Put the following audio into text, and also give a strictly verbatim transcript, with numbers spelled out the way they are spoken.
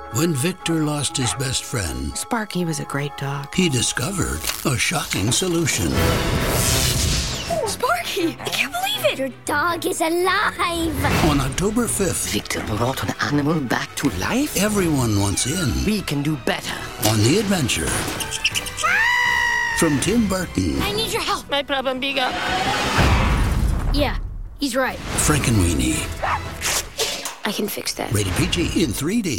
When Victor lost his best friend, Sparky was a great dog. he discovered a shocking solution. Sparky! I can't believe it! Your dog is alive! On October fifth, Victor brought an animal back to life? everyone wants in We can do better. on the adventure. From Tim Burton, I need your help. My problem bigger. Yeah, he's right. Frankenweenie, I can fix that. rated P G in three D.